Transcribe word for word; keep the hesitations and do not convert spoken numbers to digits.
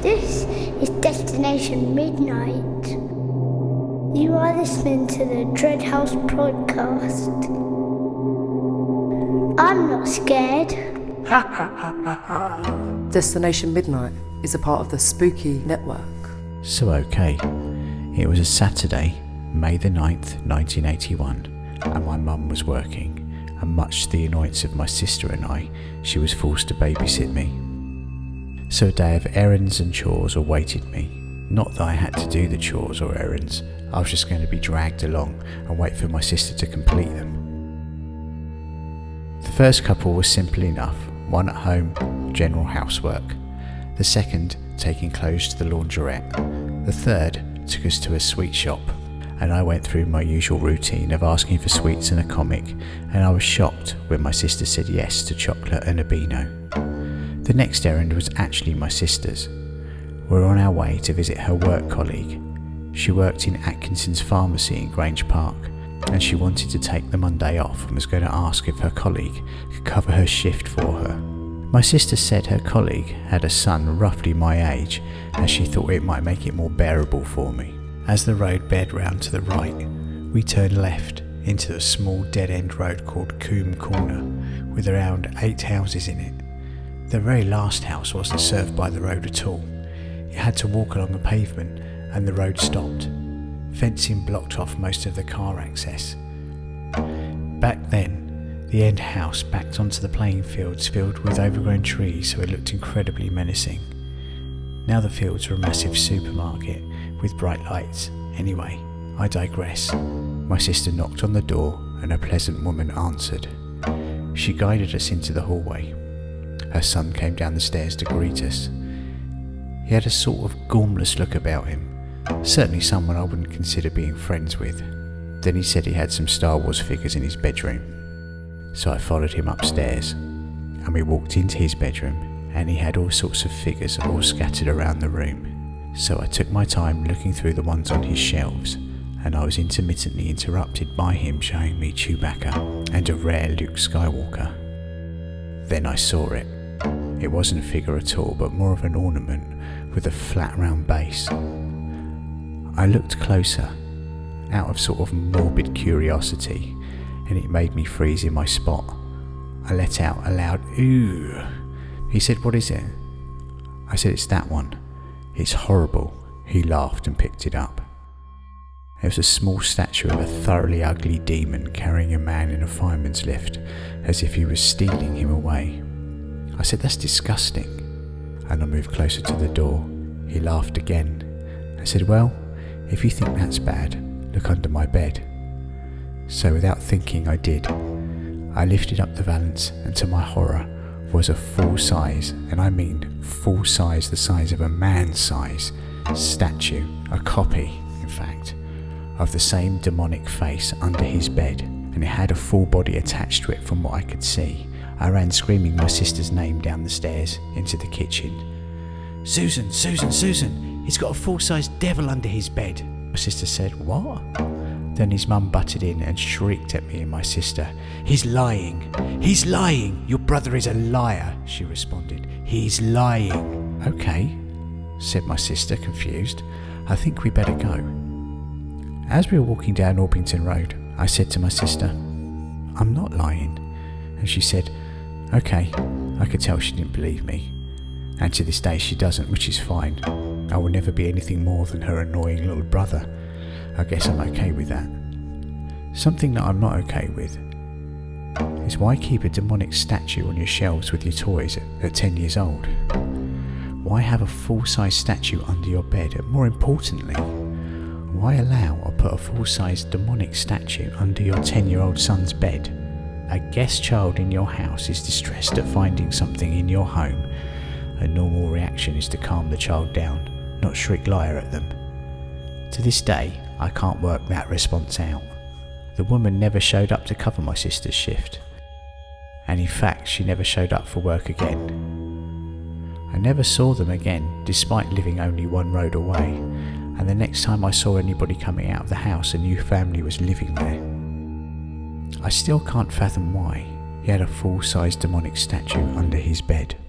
This is Destination Midnight. You are listening to the Dread House podcast. I'm not scared. Destination Midnight is a part of the Spooky Network. So okay, it was a Saturday, May the ninth, nineteen eighty-one, and my mum was working, and much to the annoyance of my sister and I, she was forced to babysit me. So a day of errands and chores awaited me. Not that I had to do the chores or errands, I was just going to be dragged along and wait for my sister to complete them. The first couple was simple enough, one at home, general housework. The second, taking clothes to the laundrette. The third took us to a sweet shop, and I went through my usual routine of asking for sweets and a comic, and I was shocked when my sister said yes to chocolate and a Beano. The next errand was actually my sister's. We were on our way to visit her work colleague. She worked in Atkinson's pharmacy in Grange Park, and she wanted to take the Monday off and was going to ask if her colleague could cover her shift for her. My sister said her colleague had a son roughly my age, as she thought it might make it more bearable for me. As the road bared round to the right, we turned left into a small dead-end road called Coombe Corner, with around eight houses in it. The very last house wasn't served by the road at all. You had to walk along the pavement, and the road stopped. Fencing blocked off most of the car access. Back then, the end house backed onto the playing fields filled with overgrown trees, so it looked incredibly menacing. Now the fields were a massive supermarket with bright lights. Anyway, I digress. My sister knocked on the door and a pleasant woman answered. She guided us into the hallway. Her son came down the stairs to greet us. He had a sort of gormless look about him, certainly someone I wouldn't consider being friends with. Then he said he had some Star Wars figures in his bedroom. So I followed him upstairs, and we walked into his bedroom, and he had all sorts of figures all scattered around the room. So I took my time looking through the ones on his shelves, and I was intermittently interrupted by him showing me Chewbacca and a rare Luke Skywalker. Then I saw it. It wasn't a figure at all, but more of an ornament with a flat round base. I looked closer, out of sort of morbid curiosity, and it made me freeze in my spot. I let out a loud ooh. He said, "What is it?" I said, "It's that one. It's horrible." He laughed and picked it up. It was a small statue of a thoroughly ugly demon carrying a man in a fireman's lift, as if he was stealing him away. I said, "That's disgusting," and I moved closer to the door. He laughed again. I said, "Well, if you think that's bad, look under my bed." So without thinking, I did. I lifted up the valance, and to my horror was a full size, and I mean full size, the size of a man's size, statue, a copy, in fact, of the same demonic face under his bed, and it had a full body attached to it from what I could see. I ran screaming my sister's name down the stairs into the kitchen. "Susan, Susan, Susan, he's got a full-sized devil under his bed." My sister said, "What?" Then his mum butted in and shrieked at me and my sister. "He's lying! He's lying! Your brother is a liar!" she responded. "He's lying!" "Okay," said my sister, confused. "I think we better go." As we were walking down Orpington Road, I said to my sister, "I'm not lying." And she said, "Okay." I could tell she didn't believe me. And to this day she doesn't, which is fine. I will never be anything more than her annoying little brother. I guess I'm okay with that. Something that I'm not okay with is why keep a demonic statue on your shelves with your toys at, at ten years old? Why have a full-size statue under your bed? And more importantly, why allow or put a full-size demonic statue under your ten-year-old son's bed? A guest child in your house is distressed at finding something in your home. A normal reaction is to calm the child down, not shriek liar at them. To this day, I can't work that response out. The woman never showed up to cover my sister's shift, and in fact she never showed up for work again. I never saw them again, despite living only one road away, and the next time I saw anybody coming out of the house, a new family was living there. I still can't fathom why he had a full-size demonic statue under his bed.